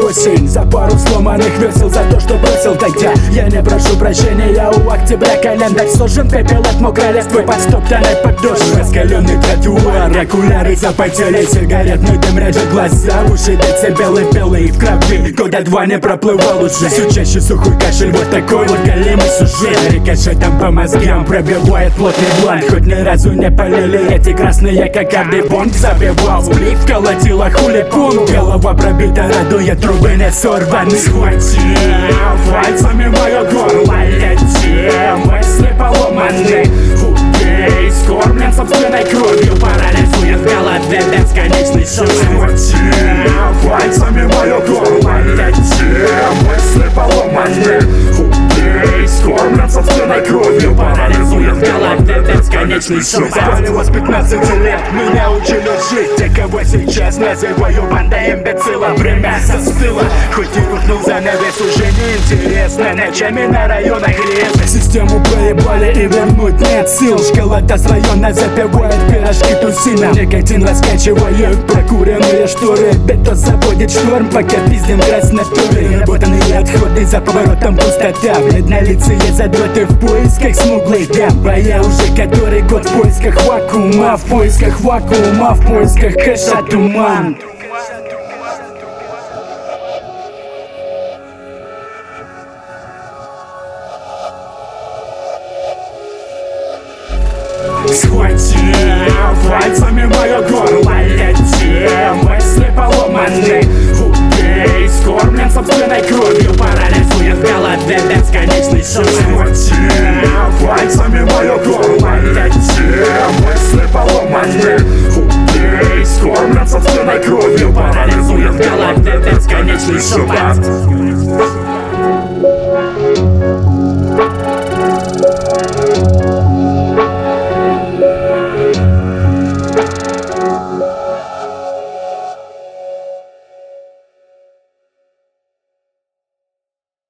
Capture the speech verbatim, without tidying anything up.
осень. За пару сломанных весел, за то, что бросил тогда. Я не прошу прощения, я у октября. Календарь сложен, пепел от мокрой листвы под стоптанной подошвой. Раскаленный тротуар, окуляры запотели, сигаретный дым режет глаза, уши децибелы белые в крови. Года два не проплывал уже, все чаще сухой кашель. Вот такой вот голимый сюжет. Рикошетом по мозгам пробивает плотный бланк. Хоть ни разу не полили эти красные, как каждый бонг. Забивал сплив, колотила хулипун. Голова пробита, радует, трубы не сорваны. Схватил пальцами мое горло, летел, мысли поломаны. Убей, скормлен собственной кровью, парализует в голове бесконечный шум. Схватил пальцами мое горло, летел, мысли поломаны. Убей, скормлен собственной кровью, парализует в голове бесконечный шум. Спалилось пятнадцать лет, меня учили жить. Те, кого сейчас называю бандой имбецилов. Время застыло, хоть и рухнул занавес, уже неинтересно. Ночами на районах грязно. Систему проебали и вернуть нет сил. Школота с района запивает пирожки тусина. Никотин раскачивает прокуренные шторы. Бетон заводит шторм, пока пиздим краснотуры. Работанные отходы, за поворотом пустота. Бледнолицые задроты в поисках смуглый дам. А я уже который год в поисках вакуума. В поисках вакуума, в поисках кэша туман. Схватил пальцами мое горло, летел, мысли поломаны. Убей, скормлен собственной кровью, парализует в голове бесконечный шум. Схватил пальцами мое горло, летел, мысли поломаны. Убей, скормлен собственной кровью, парализует в голове бесконечный шум.